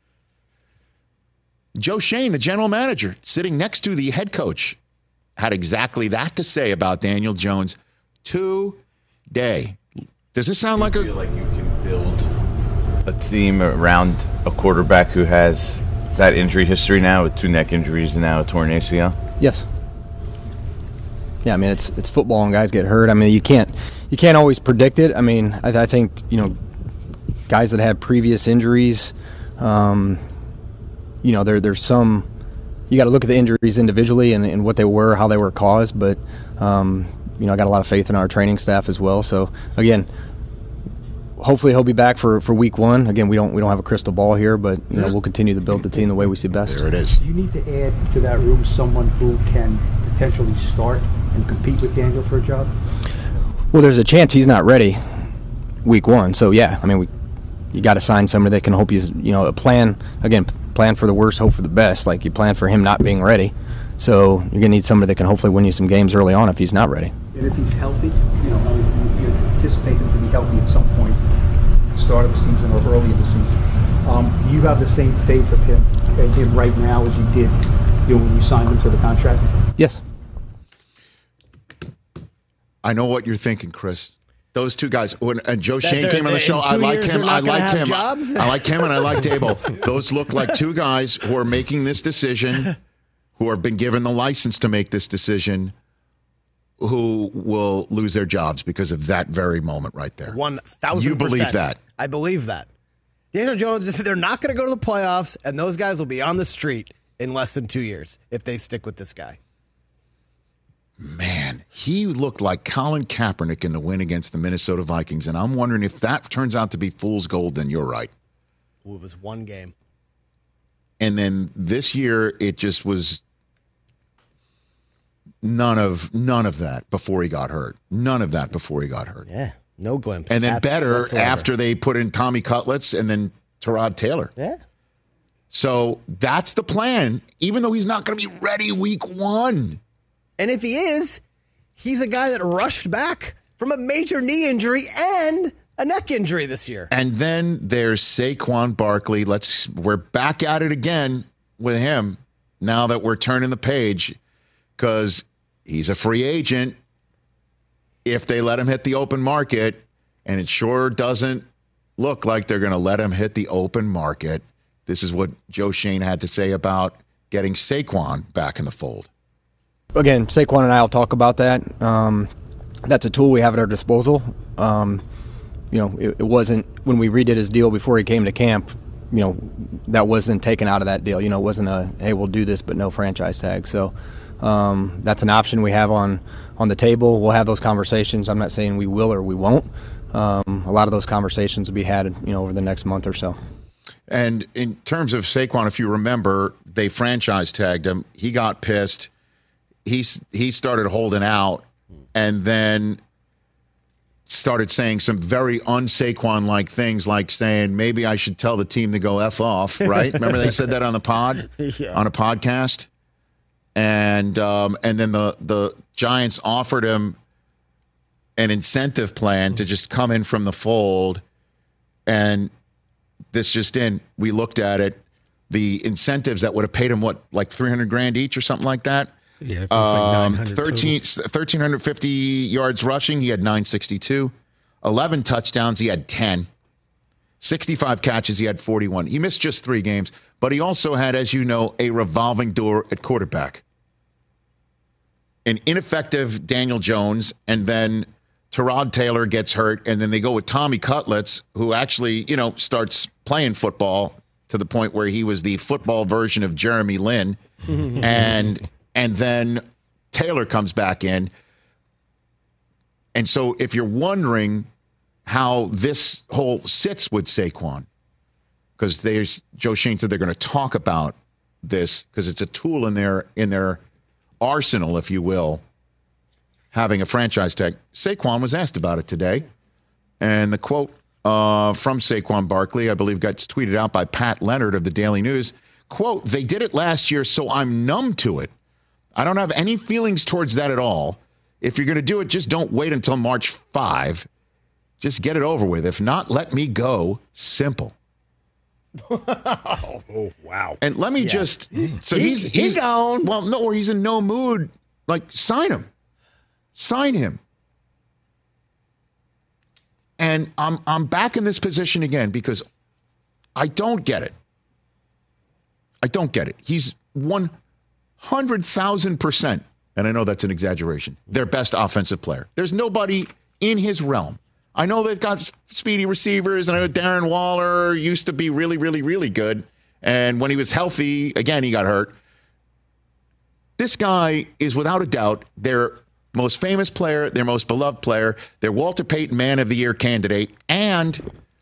Joe Shane, the general manager, sitting next to the head coach, had exactly that to say about Daniel Jones today. Does this sound like a... feel like you can build a team around a quarterback who has that injury history now with two neck injuries and now a torn A C L? Yes. Yeah, I mean it's it's football and guys get hurt. I mean you can't you can't always predict it. I mean I, I think you know guys that have previous injuries, um, you know there there's some you got to look at the injuries individually and, and what they were, how they were caused. But um, you know I got a lot of faith in our training staff as well. So again, hopefully he'll be back for, for week one. Again, we don't we don't have a crystal ball here, but you know we'll continue to build the team the way we see best. There it is. You need to add to that room someone who can potentially start and compete with Daniel for a job? Well, there's a chance he's not ready week one. So yeah, I mean we you got to sign somebody that can hope you you know a plan again plan for the worst, hope for the best. Like you plan for him not being ready. So you're gonna need somebody that can hopefully win you some games early on if he's not ready. And if he's healthy, you know, you anticipate him to be healthy at some point, start of the season or early in the season. Um, do you have the same faith of him in him right now as you did you know, when you signed him to the contract? Yes. I know what you're thinking, Chris. Those two guys. When and Joe That Shane they're- came on the in show, two I like years him. they're I not gonna like have him. jobs? I like him, and I like Dable. Those look like two guys who are making this decision, who have been given the license to make this decision, who will lose their jobs because of that very moment right there. One thousand. You believe that? I believe that. Daniel Jones, they're not going to go to the playoffs, and those guys will be on the street in less than two years if they stick with this guy. Man, he looked like Colin Kaepernick in the win against the Minnesota Vikings, and I'm wondering if that turns out to be fool's gold, then you're right. Ooh, it was one game. And then this year, it just was none of none of that before he got hurt. None of that before he got hurt. Yeah, no glimpse. And then That's better whatsoever. after they put in Tommy Cutlets and then Tyrod Taylor. Yeah. So that's the plan, even though he's not going to be ready week one. And if he is, he's a guy that rushed back from a major knee injury and a neck injury this year. And then there's Saquon Barkley. Let's we're back at it again with him now that we're turning the page because he's a free agent. If they let him hit the open market, and it sure doesn't look like they're going to let him hit the open market. This is what Joe Shane had to say about getting Saquon back in the fold. Again, Saquon and I will talk about that. Um, that's a tool we have at our disposal. Um, you know, it, it wasn't when we redid his deal before he came to camp. You know, that wasn't taken out of that deal. You know, it wasn't a hey, we'll do this, but no franchise tag. So um, that's an option we have on on the table. We'll have those conversations. I'm not saying we will or we won't. Um, a lot of those conversations will be had, you know, over the next month or so. And in terms of Saquon, if you remember, they franchise tagged him. He got pissed. He he started holding out, and then started saying some very un-Saquon-like things, like saying, maybe I should tell the team to go F off, right? Remember they said that on the pod, Yeah. on a podcast? And um, and then the, the Giants offered him an incentive plan to just come in from the fold. And this just in, we looked at it. The incentives that would have paid him, what, like three hundred grand each or something like that? Yeah, it was like Um, nine hundred thirteen, thirteen fifty yards rushing, he had nine sixty-two. eleven touchdowns, he had ten. sixty-five catches, he had forty-one. He missed just three games, but he also had, as you know, a revolving door at quarterback. An ineffective Daniel Jones, and then Tyrod Taylor gets hurt, and then they go with Tommy Cutlets, who actually, you know, starts playing football to the point where he was the football version of Jeremy Lin. and and then Taylor comes back in. And so if you're wondering how this whole sits with Saquon, because there's Joe Shane said they're going to talk about this because it's a tool in their in their arsenal, if you will, having a franchise tag. Saquon was asked about it today, and the quote uh, from Saquon Barkley, I believe, got tweeted out by Pat Leonard of the Daily News. Quote, "They did it last year, so I'm numb to it. I don't have any feelings towards that at all. If you're going to do it, just don't wait until March fifth. Just get it over with. If not, let me go. Simple." Oh, wow. And let me Yeah. just so He- he's he he's gone. Well, no, or he's in no mood. Like, sign him. Sign him. And I'm I'm back in this position again because I don't get it. I don't get it. He's one hundred thousand percent, and I know that's an exaggeration, their best offensive player. There's nobody in his realm. I know they've got speedy receivers, and I know Darren Waller used to be really, really, really good. And when he was healthy, again, he got hurt. This guy is, without a doubt, their most famous player, their most beloved player, their Walter Payton Man of the Year candidate, and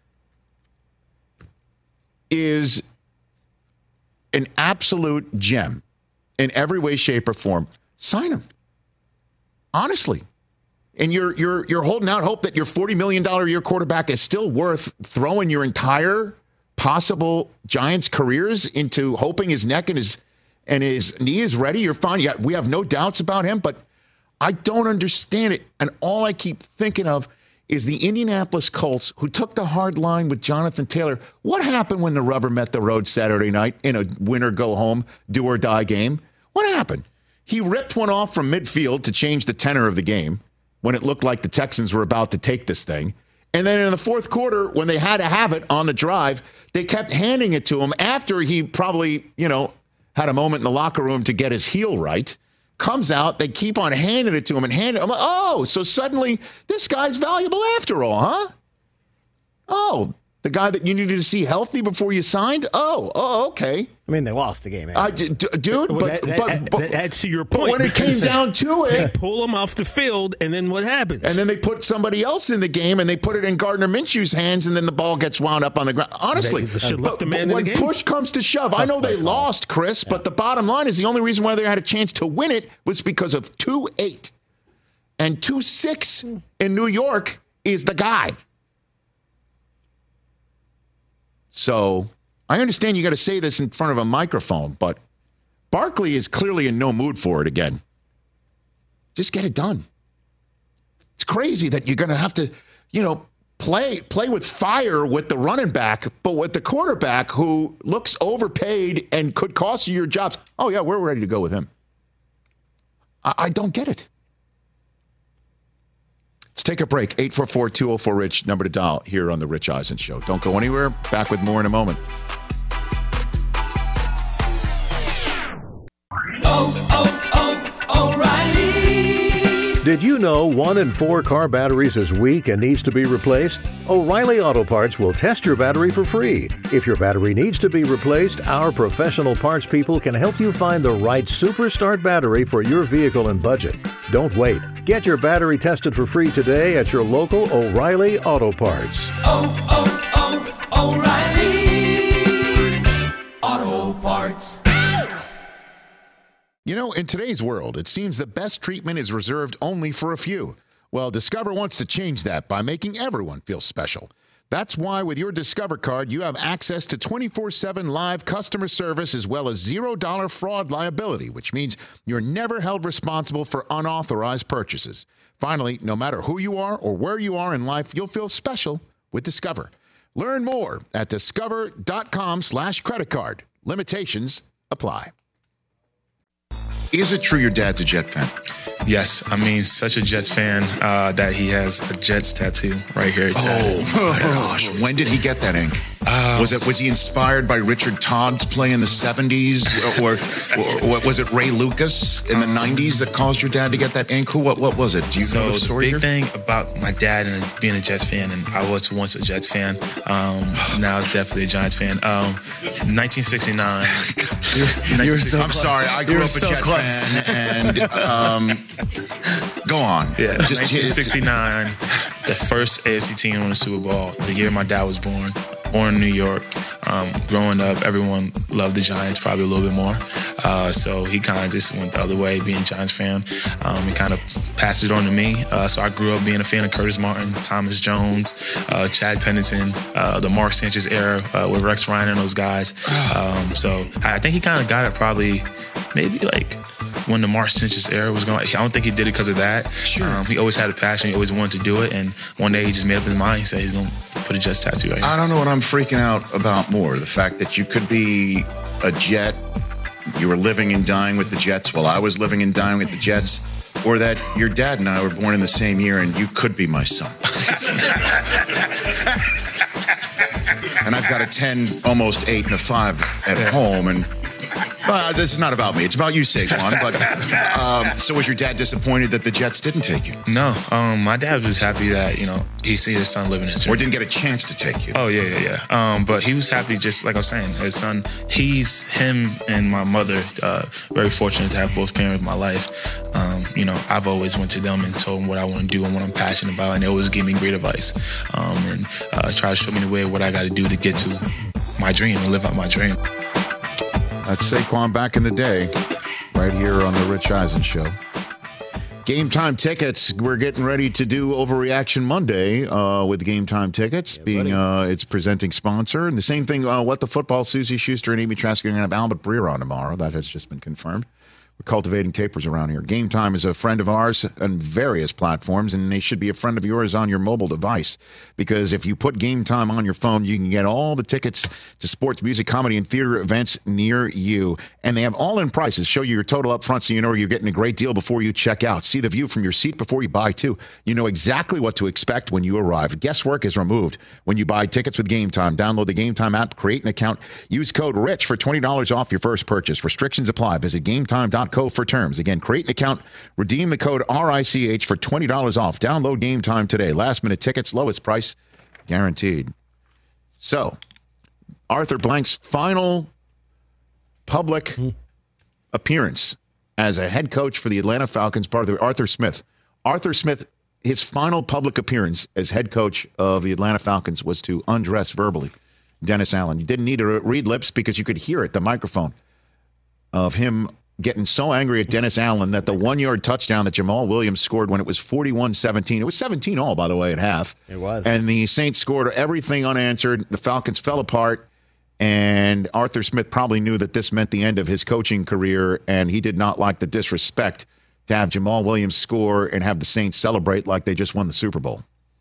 is an absolute gem in every way, shape, or form. Sign him. Honestly. And you're you're you're holding out hope that your forty million dollars a year quarterback is still worth throwing your entire possible Giants careers into hoping his neck and his and his knee is ready. You're fine. Yeah, we have no doubts about him, but I don't understand it. And all I keep thinking of is the Indianapolis Colts, who took the hard line with Jonathan Taylor. What happened when the rubber met the road Saturday night in a winner-go-home, do-or-die game? What happened? He ripped one off from midfield to change the tenor of the game when it looked like the Texans were about to take this thing. And then in the fourth quarter, when they had to have it on the drive, they kept handing it to him after he probably, you know, had a moment in the locker room to get his heel right. Comes out, they keep on handing it to him and handing it. I'm like, oh, so suddenly this guy's valuable after all, huh? Oh, the guy that you needed to see healthy before you signed? Oh, oh, okay. I mean, they lost the game. Uh, d- d- dude, Well, but, that, that, but, that, but, that adds to your but point. when it came because down to they it, pull him off the field, and then what happens? and then they put somebody else in the game, and they put it in Gardner Minshew's hands, and then the ball gets wound up on the ground. Honestly, They- they should have left but, the man but in the when game. push comes to shove, I know they lost, Chris, but the bottom line is the only reason why they had a chance to win it was because of two eight. And two six in New York is the guy. So I understand you got to say this in front of a microphone, but Barkley is clearly in no mood for it again. Just get it done. It's crazy that you're going to have to, you know, play play with fire with the running back, but with the quarterback who looks overpaid and could cost you your jobs. Oh, yeah, we're ready to go with him. I, I don't get it. Let's take a break. eight four four, two oh four, RICH, number to dial here on The Rich Eisen Show. Don't go anywhere. Back with more in a moment. Oh, oh, oh, O'Reilly. Did you know one in four car batteries is weak and needs to be replaced? O'Reilly Auto Parts will test your battery for free. If your battery needs to be replaced, our professional parts people can help you find the right Super Start battery for your vehicle and budget. Don't wait. Get your battery tested for free today at your local O'Reilly Auto Parts. Oh, oh, oh, O'Reilly Auto Parts. You know, in today's world, it seems the best treatment is reserved only for a few. Well, Discover wants to change that by making everyone feel special. That's why with your Discover card, you have access to twenty-four seven live customer service as well as zero dollar fraud liability, which means you're never held responsible for unauthorized purchases. Finally, no matter who you are or where you are in life, you'll feel special with Discover. Learn more at discover.com slash credit card. Limitations apply. Is it true your dad's a Jet fan? Yes, I mean, such a Jets fan uh, that he has a Jets tattoo right here. Oh, my gosh. When did he get that ink? Uh, was it was he inspired by Richard Todd's play in the seventies? Or, or, or was it Ray Lucas in the nineties that caused your dad to get that ink? Who, what, what was it? Do you so know the story? So the big here? thing about my dad and being a Jets fan, and I was once a Jets fan, um, now definitely a Giants fan. Um, nineteen sixty-nine. You're, you're so I'm close. sorry, I grew you're up a so Jet close. fan. And um, go on. Yeah, Just nineteen sixty-nine, the first A F C team to win the Super Bowl, the year my dad was born. Born in New York. Um, growing up, everyone loved the Giants probably a little bit more. Uh, so he kind of just went the other way, being a Giants fan. Um, he kind of passed it on to me. Uh, so I grew up being a fan of Curtis Martin, Thomas Jones, uh, Chad Pennington, uh, the Mark Sanchez era uh, with Rex Ryan and those guys. Um, so I think he kind of got it probably maybe like when the Mark Sanchez era was going. I don't think he did it because of that. Sure. Um, he always had a passion. He always wanted to do it. And one day he just made up his mind. He said he's going to put a Jets tattoo right here. I don't know what I'm freaking out about more. The fact that you could be a Jet, you were living and dying with the Jets while I was living and dying with the Jets, or that your dad and I were born in the same year and you could be my son. And I've got a ten, almost eight, and a five at yeah. home, and Uh, this is not about me. It's about you, Saquon. But um, so was your dad disappointed that the Jets didn't take you? No. Um, my dad was happy that, you know, he see his son living in Germany. Or didn't get a chance to take you. Oh, yeah, yeah, yeah. Um, but he was happy, just like I was saying, his son, he's, him and my mother, uh, very fortunate to have both parents in my life. Um, you know, I've always went to them and told them what I want to do and what I'm passionate about, and they always give me great advice. Um, and uh, try to show me the way of what I got to do to get to my dream and live out my dream. That's Saquon back in the day, right here on the Rich Eisen Show. Game Time Tickets. We're getting ready to do Overreaction Monday uh, with Game Time Tickets, yeah, being uh, its presenting sponsor. And the same thing, uh, What the Football, Susie Schuster and Amy Trask are going to have Albert Breer on tomorrow. That has just been confirmed. We're cultivating capers around here. Game Time is a friend of ours on various platforms, and they should be a friend of yours on your mobile device. Because if you put Game Time on your phone, you can get all the tickets to sports, music, comedy, and theater events near you. And they have all-in prices. Show you your total up front so you know you're getting a great deal before you check out. See the view from your seat before you buy, too. You know exactly what to expect when you arrive. Guesswork is removed when you buy tickets with Game Time. Download the Game Time app, create an account, use code RICH for twenty dollars off your first purchase. Restrictions apply. Visit game time dot co for terms. Again, create an account, redeem the code R I C H for twenty dollars off. Download Game Time today. Last minute tickets, lowest price guaranteed. So, Arthur Blank's final public mm-hmm. appearance as a head coach for the Atlanta Falcons, part of the Arthur Smith. Arthur Smith, his final public appearance as head coach of the Atlanta Falcons was to undress verbally Dennis Allen. You didn't need to read lips because you could hear it, the microphone of him getting so angry at Dennis Allen that the one-yard touchdown that Jamal Williams scored when it was forty-one seventeen. It was seventeen all, by the way, at half. It was. And the Saints scored everything unanswered. The Falcons fell apart, and Arthur Smith probably knew that this meant the end of his coaching career, and he did not like the disrespect to have Jamal Williams score and have the Saints celebrate like they just won the Super Bowl.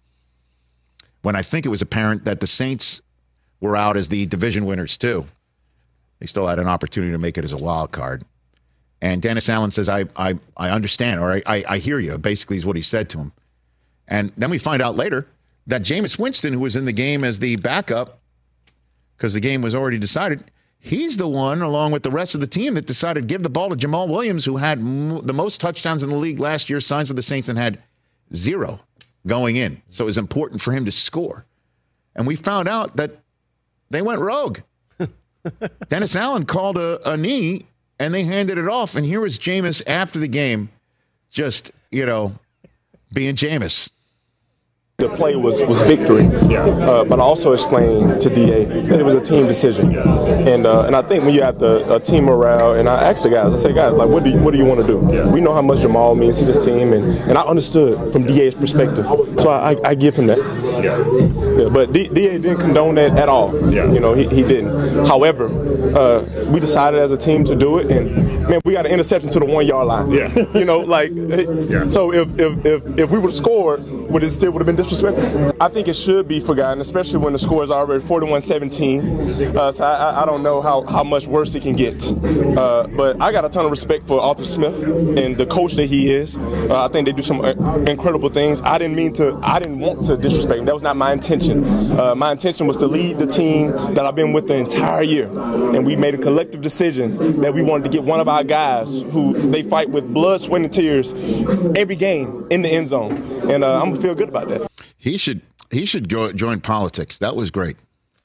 When I think it was apparent that the Saints were out as the division winners, too. They still had an opportunity to make it as a wild card. And Dennis Allen says, I I, I understand, or I, I, I hear you, basically is what he said to him. And then we find out later that Jameis Winston, who was in the game as the backup, because the game was already decided, He's the one, along with the rest of the team, that decided to give the ball to Jamal Williams, who had m- the most touchdowns in the league last year, signs with the Saints, and had zero going in. So it was important for him to score. And we found out that they went rogue. Dennis Allen called a, a knee, and they handed it off. And here was Jameis after the game, just, you know, being Jameis. The play was, was victory, uh, but I also explained to D A that it was a team decision, and uh, and I think when you have the a team morale, and I asked the guys, I say, guys, like, what do you, what do you want to do? We know how much Jamal means to this team, and, and I understood from D A's perspective, so I, I, I give him that. Yeah, but D, D A didn't condone that at all. You know, he, he didn't. However, uh, we decided as a team to do it, and man, we got an interception to the one yard line. Yeah. You know, like, so if if if, if we would have scored, would it still would have been disrespectful? I think it should be forgotten, especially when the score is already forty-one seventeen. Uh, so I, I don't know how, how much worse it can get. Uh, but I got a ton of respect for Arthur Smith and the coach that he is. Uh, I think they do some incredible things. I didn't mean to, I didn't want to disrespect him. That was not my intention. Uh, my intention was to lead the team that I've been with the entire year. And we made a collective decision that we wanted to get one of our guys who they fight with blood, sweat, and tears every game in the end zone. And uh, I'm going to feel good about that. He should he should go, join politics. That was great.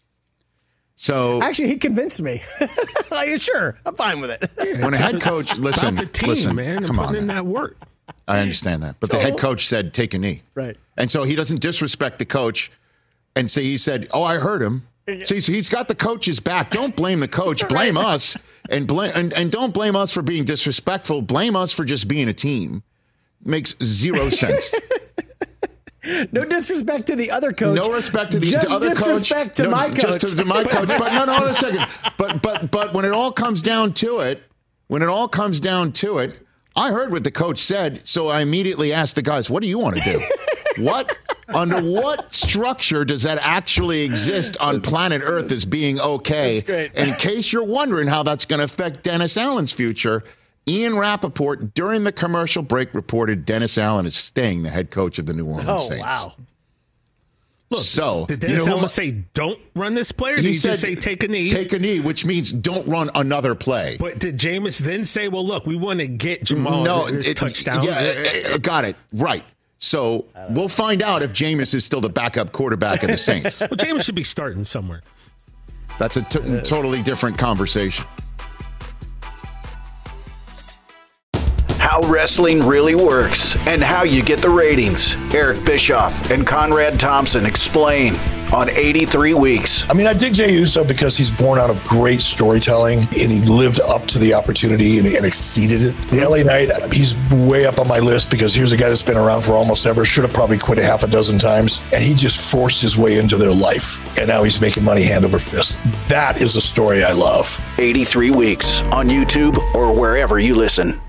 So actually, he convinced me. Like, sure, I'm fine with it. Yeah, when a head coach, listen, the team, listen, man, come on, in that work. I understand that, but the head coach said take a knee, right? And so he doesn't disrespect the coach, and say he said, "Oh, I heard him." So he's, he's got the coach's back. Don't blame the coach. Blame right. us, and blame and, and don't blame us for being disrespectful. Blame us for just being a team. Makes zero sense. No disrespect to the other coach. No respect to the just to other coach. disrespect to no, my coach. Just to, to my coach. But no, no, no, a second. But but but when it all comes down to it, when it all comes down to it, I heard what the coach said, so I immediately asked the guys, "What do you want to do? What under what structure does that actually exist on planet Earth as being okay?" In case you're wondering how that's going to affect Dennis Allen's future. Ian Rappaport, during the commercial break, reported Dennis Allen is staying the head coach of the New Orleans oh, Saints. Oh, wow. Look, so, did Dennis you know, Allen say, don't run this play, or did he, he said, just say, take a knee? Take a knee, which means don't run another play. But did Jameis then say, well, look, we want to get Jamal no, this it, touchdown? Yeah, got it. Right. So we'll find out if Jameis is still the backup quarterback of the Saints. Well, Jameis should be starting somewhere. That's a t- totally different conversation. How wrestling really works and how you get the ratings. Eric Bischoff and Conrad Thompson explain on eighty-three weeks. I mean, I dig Jey Uso because he's born out of great storytelling and he lived up to the opportunity and, and exceeded it. The L A Knight, he's way up on my list because here's a guy that's been around for almost ever, should have probably quit a half a dozen times, and he just forced his way into their life. And now he's making money hand over fist. That is a story I love. eighty-three weeks on YouTube or wherever you listen.